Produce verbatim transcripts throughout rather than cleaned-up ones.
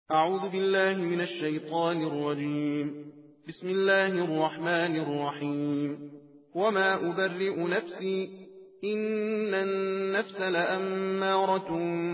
أعوذ بالله من الشيطان الرجيم. بسم الله الرحمن الرحيم. وما أبرئ نفسي إن النفس لأمارة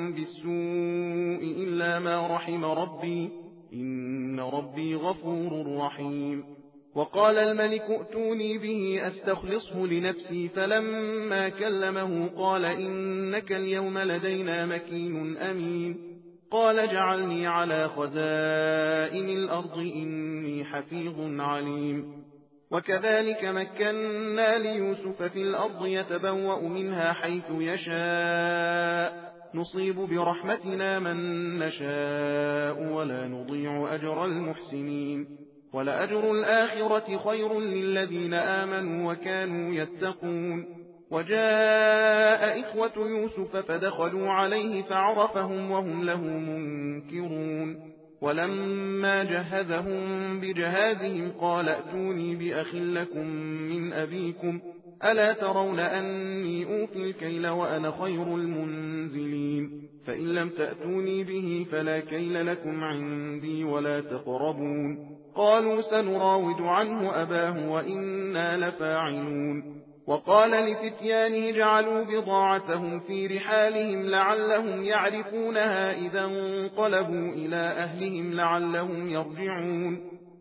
بالسوء إلا ما رحم ربي إن ربي غفور رحيم. وقال الملك ائتوني به أستخلصه لنفسي فلما كلمه قال إنك اليوم لدينا مكين أمين. قال اجعلني على خزائن الأرض إني حفيظ عليم. وكذلك مكنا ليوسف في الأرض يتبوأ منها حيث يشاء نصيب برحمتنا من نشاء ولا نضيع أجر المحسنين ولأجر الآخرة خير للذين آمنوا وكانوا يتقون. وجاء إخوة يوسف فدخلوا عليه فعرفهم وهم له منكرون. ولما جهزهم بجهازهم قال ائتوني بأخ لكم من أبيكم ألا ترون أني أوفي الكيل وأنا خير المنزلين فإن لم تأتوني به فلا كيل لكم عندي ولا تقربون. قالوا سنراود عنه أباه وإنا لفاعلون. وقال لفتيانه جعلوا بضاعتهم في رحالهم لعلهم يعرفونها إذا انقلبوا إلى أهلهم لعلهم يرجعون.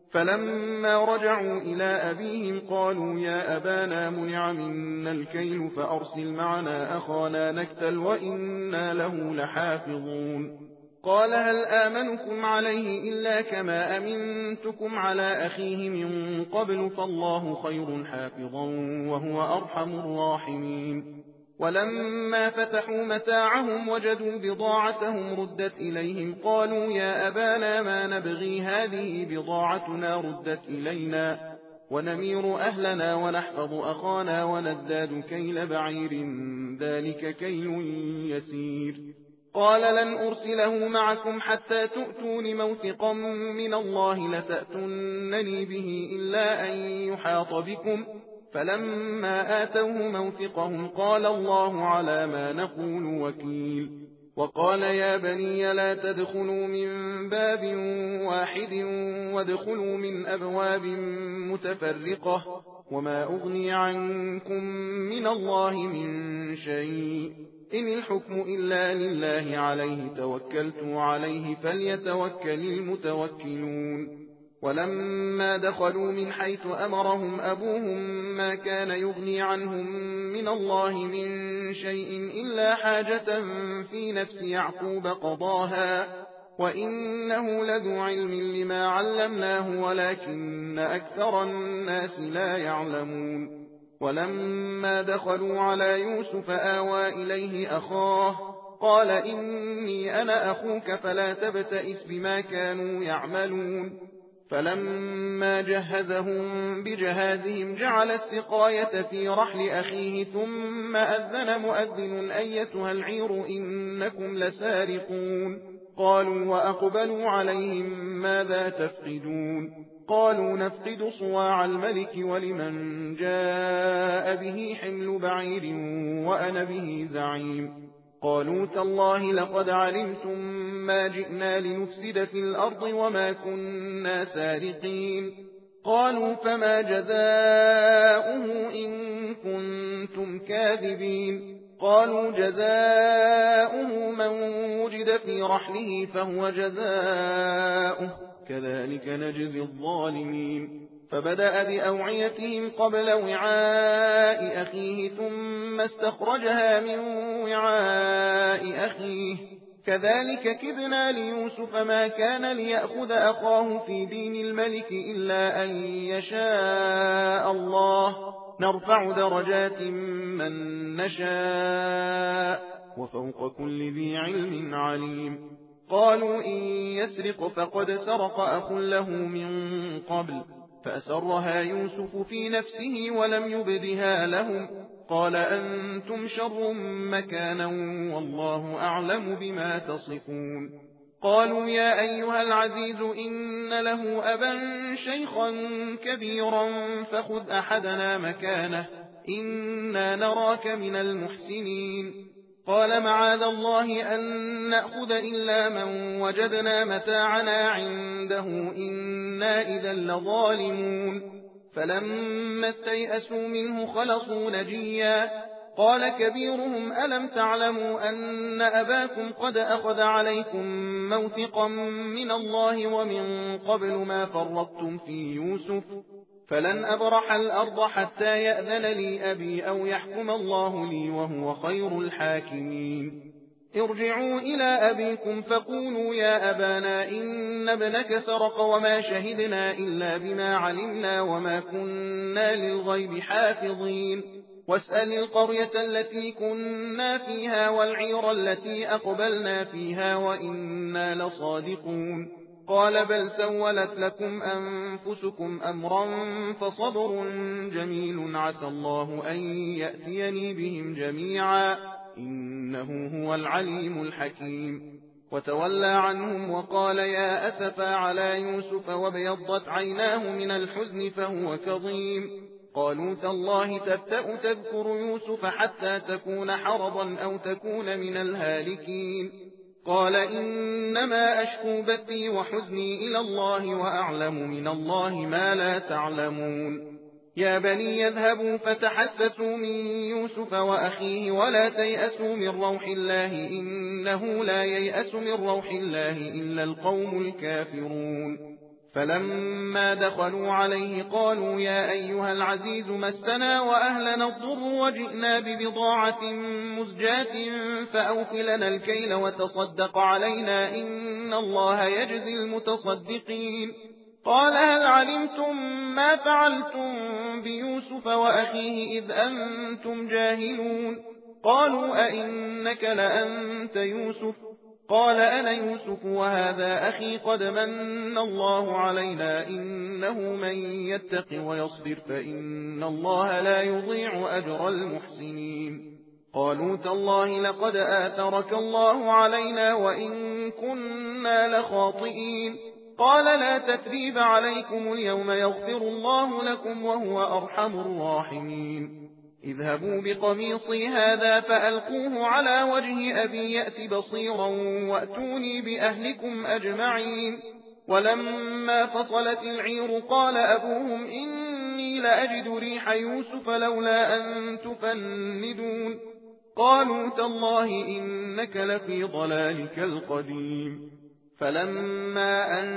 فلما رجعوا إلى أبيهم قالوا يا أبانا منع منا الكيل فأرسل معنا أخانا نكتل وإنا له لحافظون. قال هل آمنكم عليه إلا كما أمنتكم على أخيه من قبل فالله خير حافظا وهو أرحم الراحمين. ولما فتحوا متاعهم وجدوا بضاعتهم ردت إليهم قالوا يا أبانا ما نبغي هذه بضاعتنا ردت إلينا ونمير أهلنا ونحفظ أخانا ونزداد كيل بعير ذلك كيل يسير. قال لن أرسله معكم حتى تؤتون موثقا من الله لتأتونني به إلا أن يحاط بكم فلما آتوه موثقهم قال الله على ما نقول وكيل. وقال يا بني لا تدخلوا من باب واحد وادخلوا من أبواب متفرقة وما أغني عنكم من الله من شيء إن الحكم إلا لله عليه توكلت عليه فليتوكل المتوكلون. ولما دخلوا من حيث أمرهم أبوهم ما كان يغني عنهم من الله من شيء إلا حاجة في نفس يعقوب قضاها وإنه لذو علم لما علمناه ولكن أكثر الناس لا يعلمون. ولما دخلوا على يوسف آوى إليه أخاه قال إني أنا أخوك فلا تبتئس بما كانوا يعملون. فلما جهزهم بجهازهم جعل السقاية في رحل أخيه ثم أذن مؤذن أيتها العير إنكم لسارقون. قالوا وأقبلوا عليهم ماذا تفقدون قالوا نفقد صواع الملك ولمن جاء به حمل بعير وأنا به زعيم. قالوا تالله لقد علمتم ما جئنا لنفسد في الأرض وما كنا سارقين. قالوا فما جزاؤه إن كنتم كاذبين. قالوا جزاؤه من وجد في رحله فهو جزاؤه كذلك نجزي الظالمين. فبدأ بأوعيتهم قبل وعاء أخيه ثم استخرجها من وعاء أخيه كذلك كدنا ليوسف ما كان ليأخذ أخاه في دين الملك إلا أن يشاء الله نرفع درجات من نشاء وفوق كل ذي علم عليم. قالوا إن يسرق فقد سرق أخ له من قبل فأسرها يوسف في نفسه ولم يبدها لهم قال أنتم شر مكانا والله أعلم بما تصفون. قالوا يا أيها العزيز إن له أبا شيخا كبيرا فخذ أحدنا مكانه إنا نراك من المحسنين. قال معاذ الله أن نأخذ إلا من وجدنا متاعنا عنده إنا إذا لظالمون فلما استيئسوا منه خلصوا نجيا قال كبيرهم ألم تعلموا أن أباكم قد أخذ عليكم موثقا من الله ومن قبل ما فرطتم في يوسف فلن أبرح الأرض حتى يأذن لي أبي أو يحكم الله لي وهو خير الحاكمين ارجعوا إلى أبيكم فقولوا يا أبانا إن ابنك سرق وما شهدنا إلا بما علمنا وما كنا للغيب حافظين واسأل القرية التي كنا فيها والعير التي أقبلنا فيها وإنا لصادقون قال بل سولت لكم أنفسكم أمرا فصبر جميل عسى الله أن يأتيني بهم جميعا إنه هو العليم الحكيم وتولى عنهم وقال يا أسفا على يوسف وابيضت عيناه من الحزن فهو كظيم قالوا تالله تفتأ تذكر يوسف حتى تكون حرضا أو تكون من الهالكين قال إنما أشكو بثي وحزني إلى الله وأعلم من الله ما لا تعلمون يا بني يذهبوا فتحسسوا من يوسف وأخيه ولا تيأسوا من روح الله إنه لا ييأس من روح الله إلا القوم الكافرون فلما دخلوا عليه قالوا يا أيها العزيز مسنا وأهلنا الضر وجئنا ببضاعة مزجاة فأوفلنا الكيل وتصدق علينا إن الله يجزي المتصدقين قال هل علمتم ما فعلتم بيوسف وأخيه إذ أنتم جاهلون قالوا أئنك لأنت يوسف قال أنا يوسف وهذا أخي قد من الله علينا إنه من يتق ويصبر فإن الله لا يضيع أجر المحسنين قالوا تالله لقد آثرك الله علينا وإن كنا لخاطئين قال لا تثريب عليكم اليوم يغفر الله لكم وهو أرحم الراحمين اذهبوا بقميصي هذا فألقوه على وجه أبي يأت بصيرا وأتوني بأهلكم أجمعين ولما فصلت العير قال أبوهم إني لأجد ريح يوسف لولا أن تفندون قالوا تالله إنك لفي ضلالك القديم فلما أن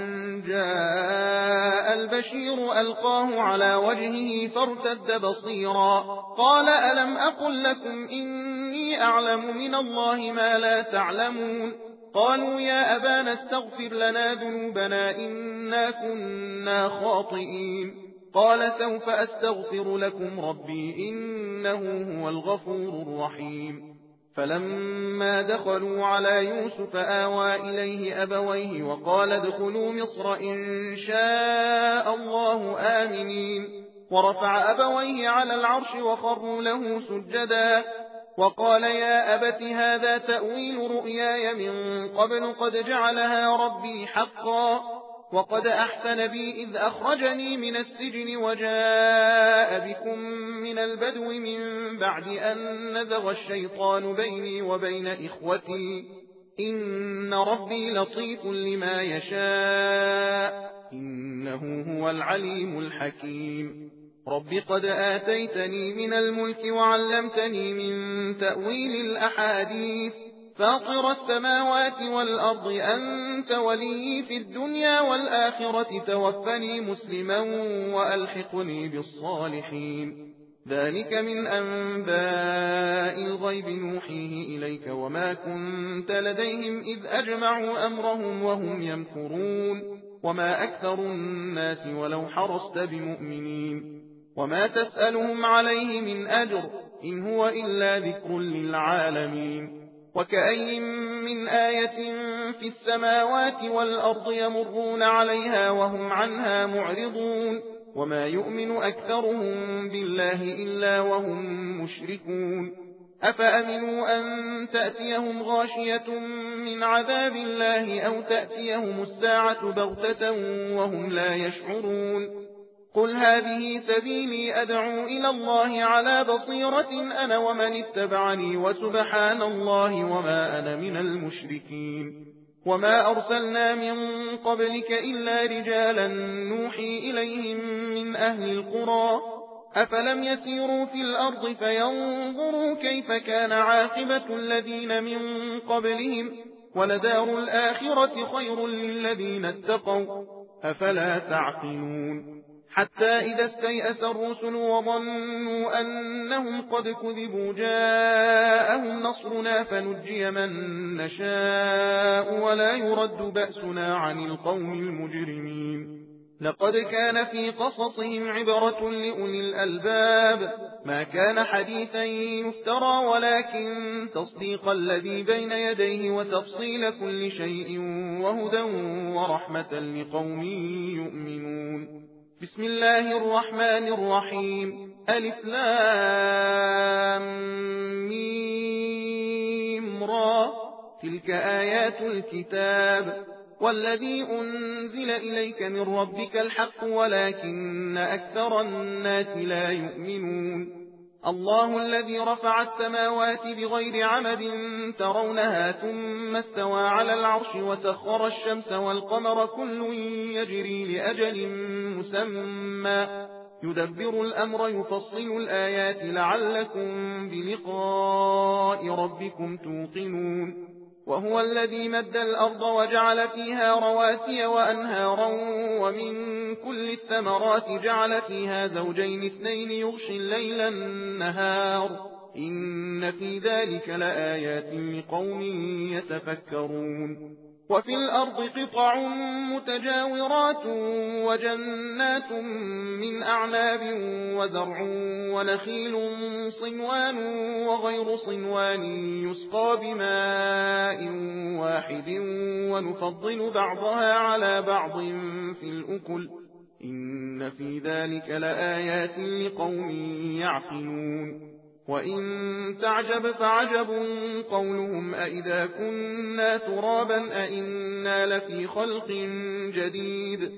جاء البشير ألقاه على وجهه فارتد بصيرا قال ألم أقل لكم إني أعلم من الله ما لا تعلمون قالوا يا أبانا استغفر لنا ذنوبنا إنا كنا خاطئين قال سوف أستغفر لكم ربي إنه هو الغفور الرحيم فلما دخلوا على يوسف آوى إليه أبويه وقال ادخلوا مصر إن شاء الله آمنين ورفع أبويه على العرش وخروا له سجدا وقال يا أبت هذا تأويل رؤياي من قبل قد جعلها ربي حقا وقد أحسن بي إذ أخرجني من السجن وجاء بكم من البدو من بعد أن نزغ الشيطان بيني وبين إخوتي إن ربي لطيف لما يشاء إنه هو العليم الحكيم رب قد آتيتني من الملك وعلمتني من تأويل الأحاديث فاطر السماوات والأرض أنت ولي في الدنيا والآخرة توفني مسلما وألحقني بالصالحين ذلك من أنباء الغيب نوحيه إليك وما كنت لديهم إذ أجمعوا أمرهم وهم يمكرون وما أكثر الناس ولو حرصت بمؤمنين وما تسألهم عليه من أجر إن هو إلا ذكر للعالمين وكأي من آية في السماوات والأرض يمرون عليها وهم عنها معرضون وما يؤمن أكثرهم بالله إلا وهم مشركون أفأمنوا أن تأتيهم غاشية من عذاب الله أو تأتيهم الساعة بغتة وهم لا يشعرون قل هذه سبيلي أدعو إلى الله على بصيرة أنا ومن اتبعني وسبحان الله وما أنا من المشركين وما أرسلنا من قبلك إلا رجالا نوحي إليهم من أهل القرى أفلم يسيروا في الأرض فينظروا كيف كان عاقبة الذين من قبلهم ولدار الآخرة خير للذين اتقوا أفلا تعقلون حتى إذا استيأس الرسل وظنوا أنهم قد كذبوا جاءهم نصرنا فنجي من نشاء ولا يرد بأسنا عن القوم المجرمين لقد كان في قصصهم عبرة لأولي الألباب ما كان حديثا يفترى ولكن تصديق الذي بين يديه وتفصيل كل شيء وهدى ورحمة لقوم يؤمنون بسم الله الرحمن الرحيم ألف لام ميم را تلك آيات الكتاب والذي أنزل إليك من ربك الحق ولكن أكثر الناس لا يؤمنون الله الذي رفع السماوات بغير عمد ترونها ثم استوى على العرش وسخر الشمس والقمر كل يجري لأجل مسمى يدبر الأمر يفصل الآيات لعلكم بلقاء ربكم توقنون وهو الذي مد الأرض وجعل فيها رواسي وأنهارا ومن كل الثمرات جعل فيها زوجين اثنين يغشي الليل النهار إن في ذلك لآيات لقوم يتفكرون وفي الأرض قطع متجاورات وجنات من أعناب وزرع ونخيل صنوان وغير صنوان يسقى بماء واحد ونفضل بعضها على بعض في الأكل إن في ذلك لآيات لقوم يعقلون وإن تعجب فعجب قولهم أئذا كنا ترابا أئنا لفي خلق جديد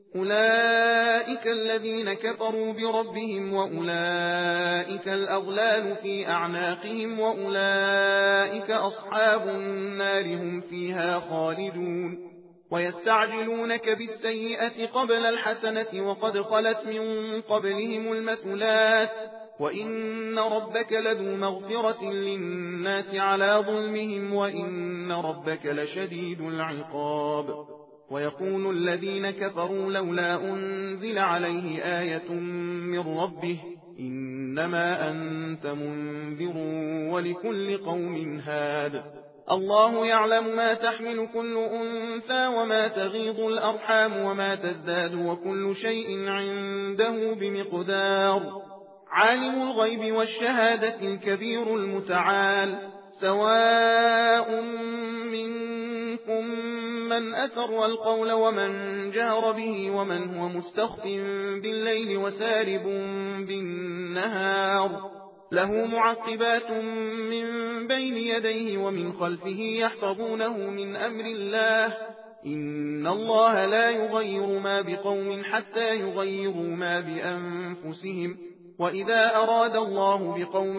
أولئك الذين كفروا بربهم وأولئك الأغلال في أعناقهم وأولئك أصحاب النار هم فيها خالدون ويستعجلونك بالسيئة قبل الحسنة وقد خلت من قبلهم المثلات وإن ربك لذو مغفرة للناس على ظلمهم وإن ربك لشديد العقاب ويقول الذين كفروا لولا أنزل عليه آية من ربه إنما أنت منذر ولكل قوم هاد الله يعلم ما تحمل كل أنثى وما تغيض الأرحام وما تزداد وكل شيء عنده بمقدار عالم الغيب والشهادة الكبير المتعال سواء منكم من أسر القول ومن جهر به ومن هو مستخف بالليل وسارب بالنهار له معقبات من بين يديه ومن خلفه يحفظونه من أمر الله إن الله لا يغير ما بقوم حتى يغيروا ما بأنفسهم وإذا أراد الله بقوم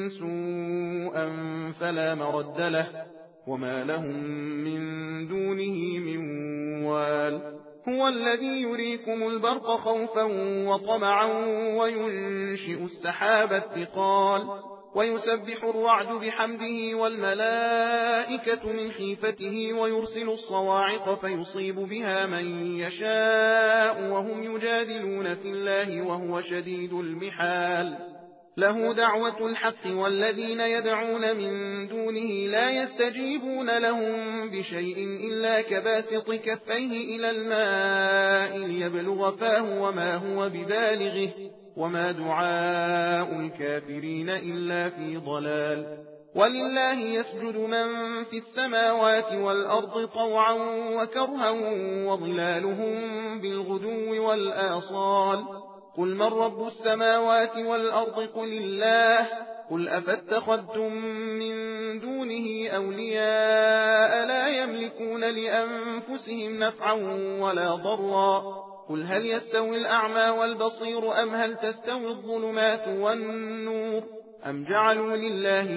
سوءا فلا مرد له وما لهم من دونه من وال هو الذي يريكم البرق خوفا وطمعا وينشئ السحاب الثقال ويسبح الرعد بحمده والملائكة من خيفته ويرسل الصواعق فيصيب بها من يشاء وهم يجادلون في الله وهو شديد المحال له دعوة الحق والذين يدعون من دونه لا يستجيبون لهم بشيء إلا كباسط كفيه إلى الماء ليبلغ فاه وما هو ببالغه وما دعاء الكافرين إلا في ضلال ولله يسجد من في السماوات والأرض طوعا وكرها وظلالهم بالغدو والآصال قل من رب السماوات والأرض قل الله قل أفاتخذتم من دونه أولياء لا يملكون لأنفسهم نفعا ولا ضرا قل هل يستوي الأعمى والبصير أم هل تستوي الظلمات والنور أم جعلوا لله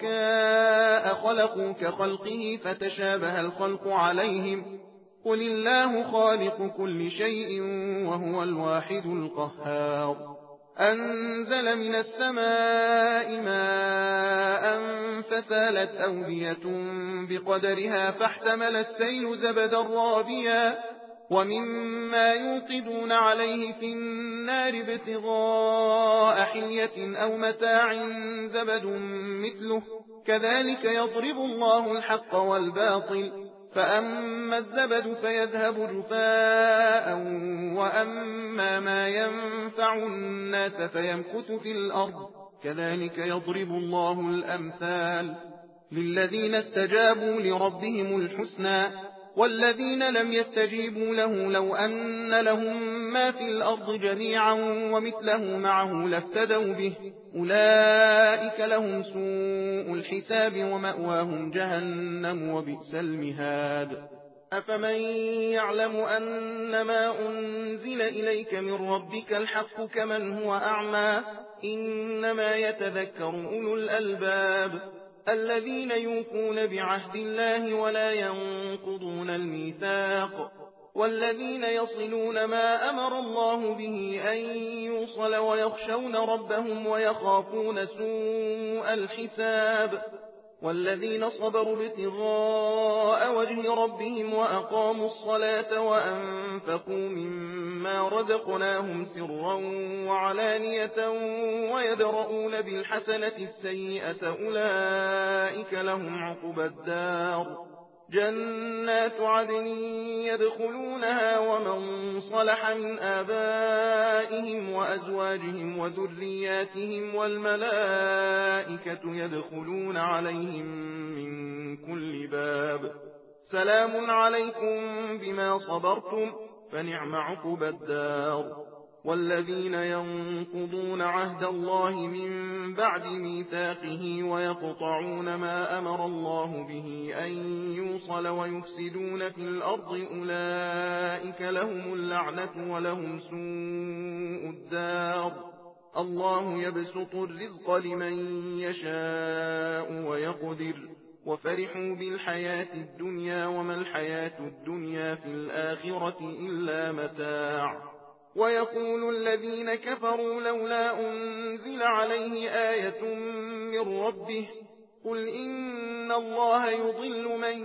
شركاء خلقوا كخلقه فتشابه الخلق عليهم قل الله خالق كل شيء وهو الواحد القهار أنزل من السماء ماء فسالت أودية بقدرها فاحتمل السيل زبدا رابيا ومما يوقدون عليه في النار ابتغاء حلية أو متاع زبد مثله كذلك يضرب الله الحق والباطل فأما الزبد فيذهب جفاء وأما ما ينفع الناس فيمكث في الأرض كذلك يضرب الله الأمثال للذين استجابوا لربهم الحسنى والذين لم يستجيبوا له لو أن لهم ما في الأرض جميعا ومثله معه لافتدوا به أولئك لهم سوء الحساب ومأواهم جهنم وبئس المهاد أفمن يعلم أن ما أنزل إليك من ربك الحق كمن هو أعمى إنما يتذكر أولو الألباب الذين يوفون بعهد الله ولا ينقضون الميثاق والذين يصلون ما أمر الله به أن يوصل ويخشون ربهم ويخافون سوء الحساب والذين صبروا ابتغاء وجه ربهم وأقاموا الصلاة وأنفقوا مما رزقناهم سرا وعلانية ويدرؤون بالحسنة السيئة أولئك لهم عقبى الدار جنات عدن يدخلونها ومن صلح من آبائهم وأزواجهم وذرياتهم والملائكة يدخلون عليهم من كل باب سلام عليكم بما صبرتم فنعم عقبى الدار والذين ينقضون عهد الله من بعد ميثاقه ويقطعون ما أمر الله به أن يوصل ويفسدون في الأرض أولئك لهم اللعنة ولهم سوء الدار الله يبسط الرزق لمن يشاء ويقدر وفرحوا بالحياة الدنيا وما الحياة الدنيا في الآخرة إلا متاع ويقول الذين كفروا لولا أنزل عليه آية من ربه قل إن الله يضل من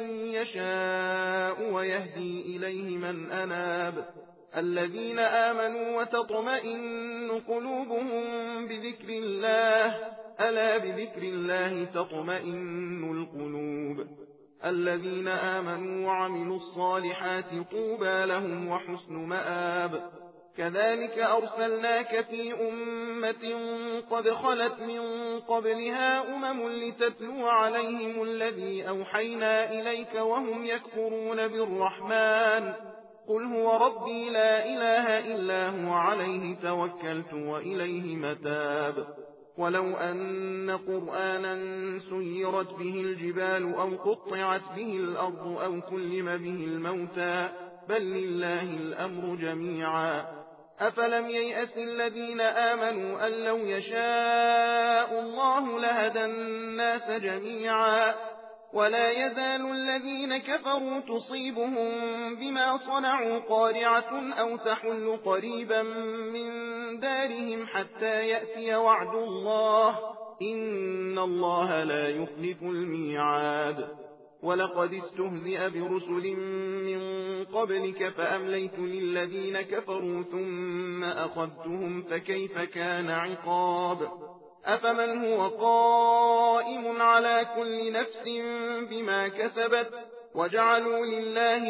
يشاء ويهدي إليه من أناب الذين آمنوا وتطمئن قلوبهم بذكر الله ألا بذكر الله تطمئن القلوب الذين آمنوا وعملوا الصالحات طوبى لهم وحسن مآب كذلك أرسلناك في أمة قد خلت من قبلها أمم لتتلو عليهم الذي أوحينا إليك وهم يكفرون بالرحمن قل هو ربي لا إله إلا هو عليه توكلت وإليه متاب ولو أن قرآنا سيرت به الجبال أو قطعت به الأرض أو كلم به الموتى بل لله الأمر جميعا أفلم ييأس الذين آمنوا أن لو يشاء الله لهدى الناس جميعا ولا يزال الذين كفروا تصيبهم بما صنعوا قارعة أو تحل قريبا من دارهم حتى يأتي وعد الله إن الله لا يخلف الميعاد ولقد استهزئ برسل من قبلك فأمليت للذين كفروا ثم أخذتهم فكيف كان عقاب أفمن هو قائم على كل نفس بما كسبت وجعلوا لله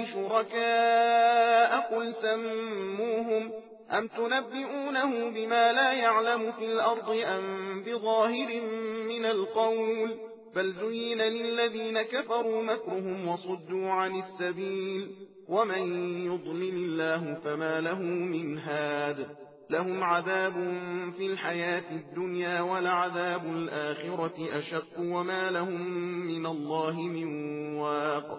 شركاء قل سموهم أم تنبئونه بما لا يعلم في الأرض أم بظاهر من القول بل زين للذين كفروا مكرهم وصدوا عن السبيل ومن يضلل الله فما له من هاد لهم عذاب في الحياة الدنيا ولعذاب الآخرة أشق وما لهم من الله من واق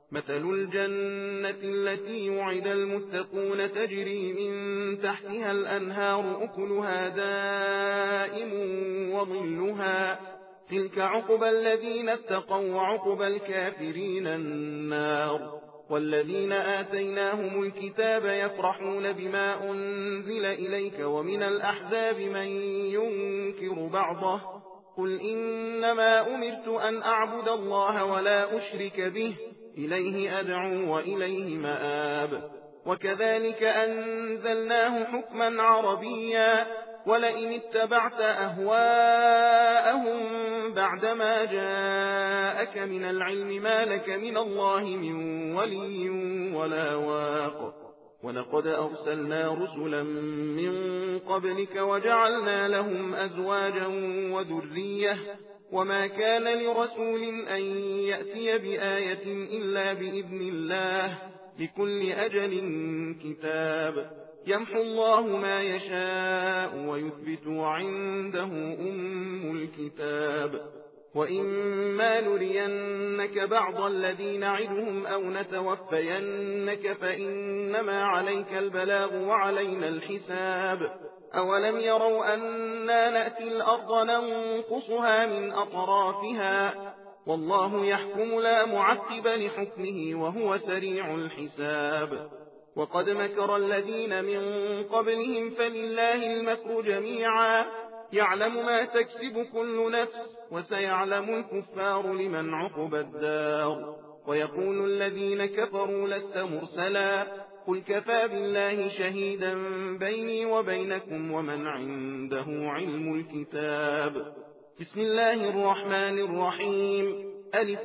مثل الجنة التي يعد المتقون تجري من تحتها الأنهار أكلها دائم وظلها تلك عقبى الذين اتقوا وعقبى الكافرين النار والذين آتيناهم الكتاب يفرحون بما أنزل إليك ومن الأحزاب من ينكر بعضه قل إنما أمرت أن أعبد الله ولا أشرك به إليه أدعو وإليه مآب وكذلك أنزلناه حكما عربيا ولئن اتبعت أهواءهم بعدما جاءك من العلم ما لك من الله من ولي ولا واق ولقد أرسلنا رسلا من قبلك وجعلنا لهم أزواجا وذرية وما كان لرسول أن يأتي بآية إلا بإذن الله لكل أجل كتاب يمحو الله ما يشاء ويثبت عنده أم الكتاب وإما نرينك بعض الذين نعدهم أو نتوفينك فإنما عليك البلاغ وعلينا الحساب أولم يروا أنا نأتي الأرض ننقصها من أطرافها والله يحكم لا معقب لحكمه وهو سريع الحساب وقد مكر الذين من قبلهم فلله المكر جميعا يعلم ما تكسب كل نفس وسيعلم الكفار لمن عقب الدار ويقول الذين كفروا لست مرسلا قل كفى بالله شهيدا بيني وبينكم ومن عنده علم الكتاب بسم الله الرحمن الرحيم ألف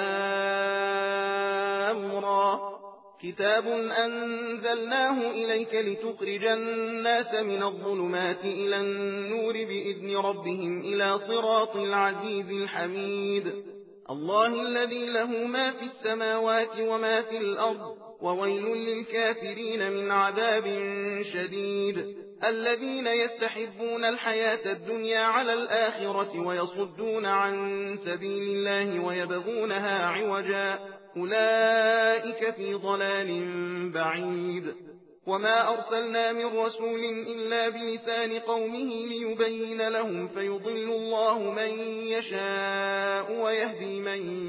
لام را كتاب أنزلناه إليك لتخرج الناس من الظلمات إلى النور بإذن ربهم إلى صراط العزيز الحميد الله الذي له ما في السماوات وما في الأرض وويل للكافرين من عذاب شديد الذين يستحبون الحياة الدنيا على الآخرة ويصدون عن سبيل الله ويبغونها عوجا أولئك في ضلال بعيد وما أرسلنا من رسول إلا بلسان قومه ليبين لهم فيضل الله من يشاء ويهدي من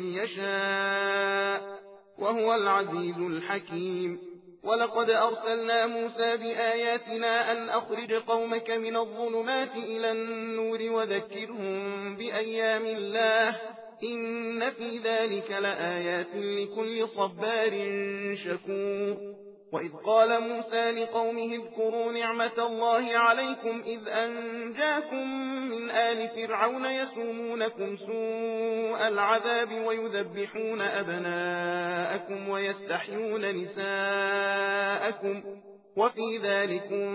يشاء وهو العزيز الحكيم ولقد أرسلنا موسى بآياتنا أن أخرج قومك من الظلمات إلى النور وذكرهم بأيام الله إن في ذلك لآيات لكل صبار شكور وإذ قال موسى لقومه اذكروا نعمة الله عليكم إذ أنجاكم من آل فرعون يسومونكم سوء العذاب ويذبحون أبناءكم ويستحيون نساءكم وفي ذلكم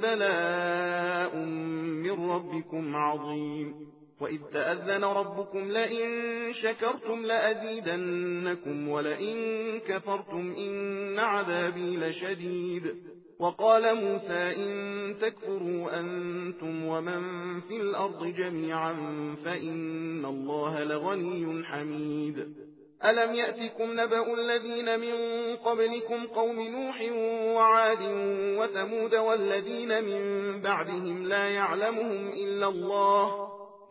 بلاء من ربكم عظيم وإذ تأذن ربكم لئن شكرتم لأزيدنكم ولئن كفرتم إن عذابي لشديد وقال موسى إن تكفروا أنتم ومن في الأرض جميعا فإن الله لغني حميد ألم يأتكم نبأ الذين من قبلكم قوم نوح وعاد وثمود والذين من بعدهم لا يعلمهم إلا الله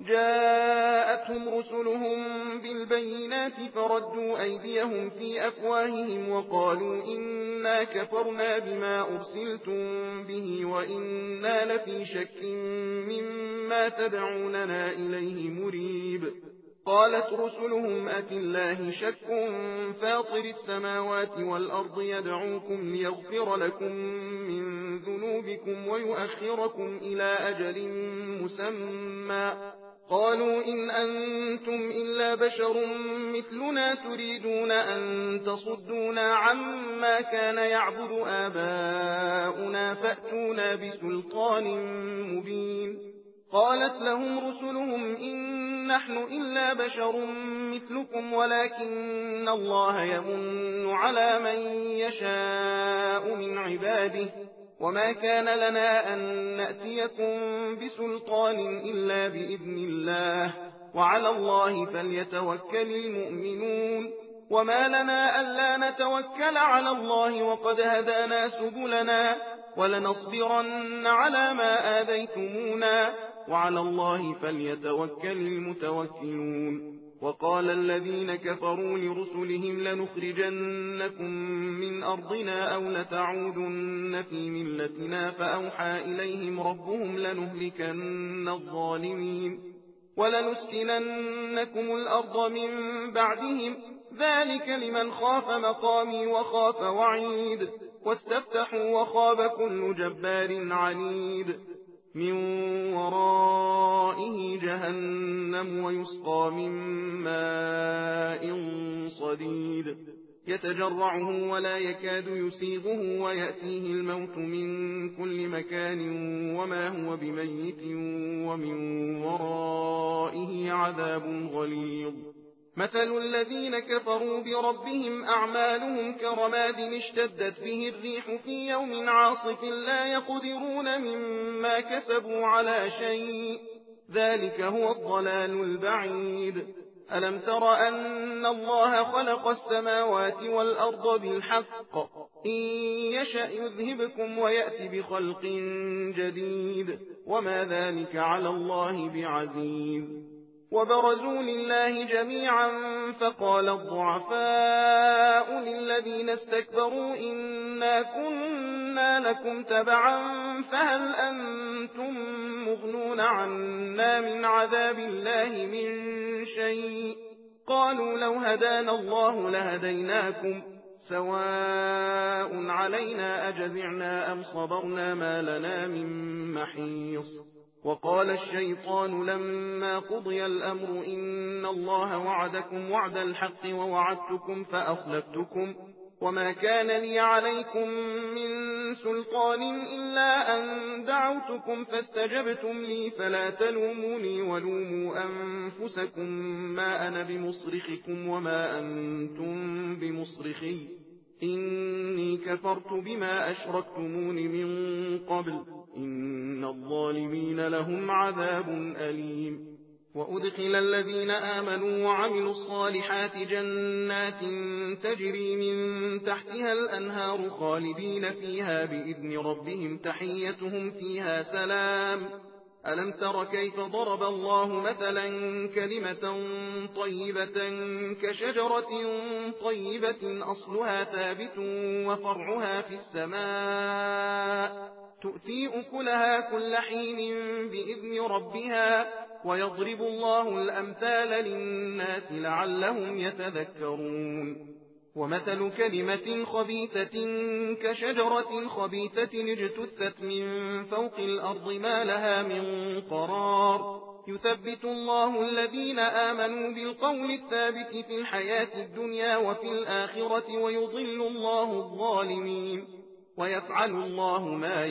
جاءتهم رسلهم بالبينات فردوا أيديهم في أفواههم وقالوا إنا كفرنا بما أرسلتم به وإنا لفي شك مما تدعوننا إليه مريب قالت رسلهم أفي الله شك فاطر السماوات والأرض يدعوكم ليغفر لكم من ذنوبكم ويؤخركم إلى أجل مسمى قالوا إن أنتم إلا بشر مثلنا تريدون أن تصدونا عما كان يعبد آباؤنا فأتونا بسلطان مبين قالت لهم رسلهم إن نحن إلا بشر مثلكم ولكن الله يمن على من يشاء من عباده وما كان لنا أن نأتيكم بسلطان إلا بإذن الله وعلى الله فليتوكل المؤمنون وما لنا ألا نتوكل على الله وقد هدانا سبلنا ولنصبرن على ما آذيتمونا وعلى الله فليتوكل المتوكلون. وقال الذين كفروا لرسلهم لنخرجنكم من أرضنا أو لتعودن في ملتنا فأوحى إليهم ربهم لنهلكن الظالمين ولنسكننكم الأرض من بعدهم ذلك لمن خاف مقامي وخاف وعيد واستفتحوا وخاب كل جبار عنيد من ورائه جهنم ويسقى من ماء صديد يتجرعه ولا يكاد يسيغه ويأتيه الموت من كل مكان وما هو بميت ومن ورائه عذاب غليظ. مثل الذين كفروا بربهم أعمالهم كرماد اشتدت به الريح في يوم عاصف لا يقدرون مما كسبوا على شيء ذلك هو الضلال البعيد. ألم تر أن الله خلق السماوات والأرض بالحق إن يشأ يذهبكم ويأتي بخلق جديد وما ذلك على الله بعزيز. وبرزوا لله جميعا فقال الضعفاء للذين استكبروا إنا كنا لكم تبعا فهل أنتم مغنون عنا من عذاب الله من شيء قالوا لو هدانا الله لهديناكم سواء علينا أجزعنا أم صبرنا ما لنا من محيص. وقال الشيطان لما قضي الأمر إن الله وعدكم وعد الحق ووعدتكم فأخلفتكم وما كان لي عليكم من سلطان إلا أن دعوتكم فاستجبتم لي فلا تلوموني ولوموا أنفسكم ما أنا بمصرخكم وما أنتم بمصرخي إني كفرت بما أشركتمون من قبل إن الظالمين لهم عذاب أليم. وأدخل الذين آمنوا وعملوا الصالحات جنات تجري من تحتها الأنهار خالدين فيها بإذن ربهم تحيتهم فيها سلام. ألم تر كيف ضرب الله مثلا كلمة طيبة كشجرة طيبة أصلها ثابت وفرعها في السماء تؤتي أكلها كل حين بإذن ربها ويضرب الله الأمثال للناس لعلهم يتذكرون. ومثل كلمة خبيثة كشجرة خبيثة اجتثت من فوق الأرض ما لها من قرار يثبت الله الذين آمنوا بالقول الثابت في الحياة الدنيا وفي الآخرة ويضل الله الظالمين ويفعل الله ما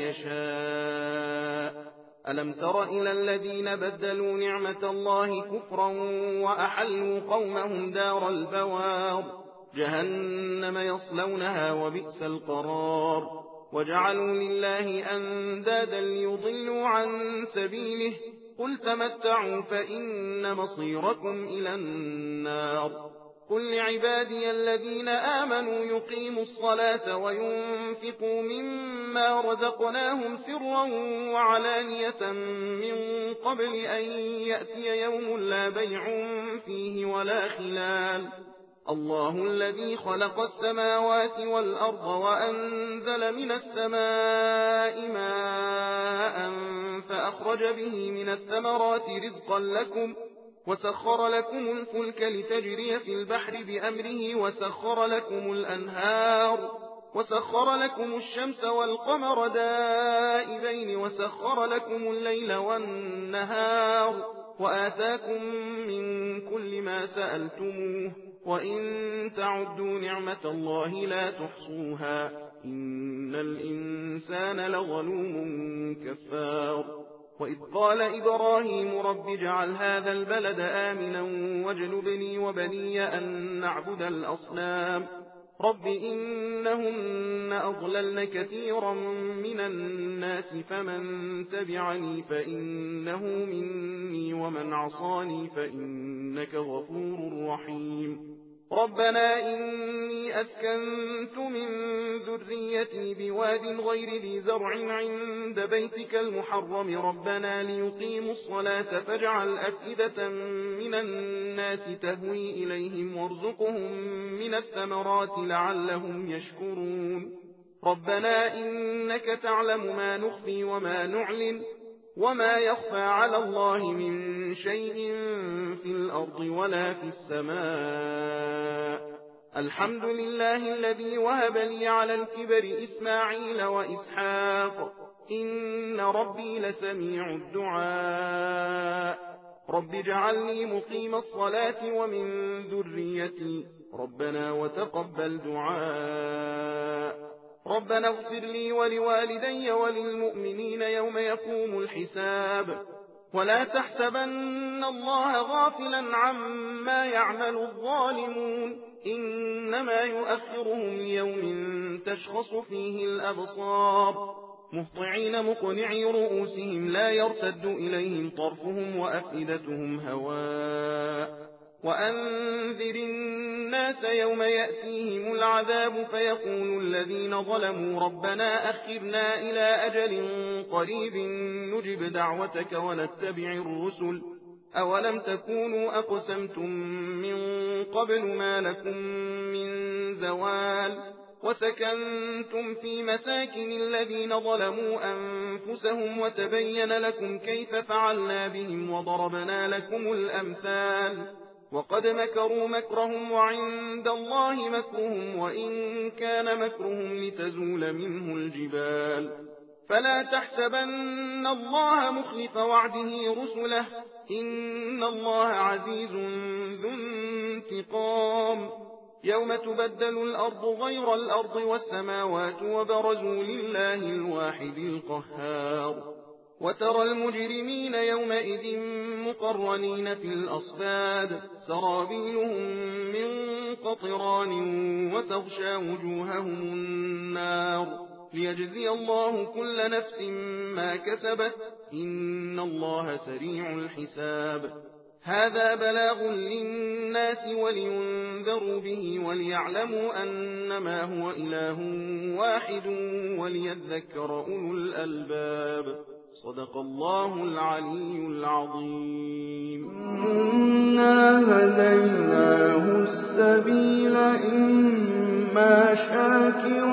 يشاء. ألم تر إلى الذين بدلوا نعمة الله كفرا وأحلوا قومهم دار البوار جهنم يصلونها وبئس القرار وجعلوا لله أندادا ليضلوا عن سبيله قل تمتعوا فإن مصيركم إلى النار. قل لعبادي الذين آمنوا يقيموا الصلاة وينفقوا مما رزقناهم سرا وعلانية من قبل أن يأتي يوم لا بيع فيه ولا خلال. الله الذي خلق السماوات والأرض وأنزل من السماء ماء فأخرج به من الثمرات رزقا لكم وسخر لكم الفلك لتجري في البحر بأمره وسخر لكم الأنهار وسخر لكم الشمس والقمر دائبين وسخر لكم الليل والنهار وآتاكم من كل ما سألتموه وإن تعدوا نعمة الله لا تحصوها إن الإنسان لظلوم كفار. وإذ قال إبراهيم رب اجعل هذا البلد آمنا واجنبني وبني أن نعبد الأصنام رب إنهن أضللن كثيرا من الناس فمن تبعني فإنه مني ومن عصاني فإنك غفور رحيم. ربنا إني أسكنت من ذريتي بواد غير ذي زرع عند بيتك المحرم ربنا ليقيموا الصلاة فاجعل أفئدة من الناس تهوي إليهم وارزقهم من الثمرات لعلهم يشكرون ربنا إنك تعلم ما نخفي وما نعلن وما يخفى على الله من شيء في الأرض ولا في السماء الحمد لله الذي وهب لي على الكبر إسماعيل وإسحاق إن ربي لسميع الدعاء رب اجعلني مقيم الصلاة ومن ذريتي ربنا وتقبل دعاء ربنا اغفر لي ولوالدي وللمؤمنين يوم يقوم الحساب ولا تحسبن الله غافلا عما يعمل الظالمون إنما يؤخرهم ليوم تشخص فيه الأبصار مهطعين مقنعي رؤوسهم لا يرتد إليهم طرفهم وأفئدتهم هواء وأنذر الناس يوم يأتيهم العذاب فيقول الذين ظلموا ربنا أخرنا إلى أجل قريب نجب دعوتك ونتبع الرسل أولم تكونوا أقسمتم من قبل ما لكم من زوال وسكنتم في مساكن الذين ظلموا أنفسهم وتبين لكم كيف فعلنا بهم وضربنا لكم الأمثال وقد مكروا مكرهم وعند الله مكرهم وإن كان مكرهم لتزول منه الجبال فلا تحسبن الله مخلف وعده رسله إن الله عزيز ذو انتقام يوم تبدل الأرض غير الأرض والسماوات وبرزوا لله الواحد القهار وترى المجرمين يومئذ مقرنين في الأصفاد سرابيلهم من قطران وتغشى وجوههم النار ليجزي الله كل نفس ما كسبت إن الله سريع الحساب هذا بلاغ للناس ولينذروا به وليعلموا أنما هو إله واحد وليذكر أولو الألباب صدق الله العلي العظيم إنا هديناه السبيل إما شاكرا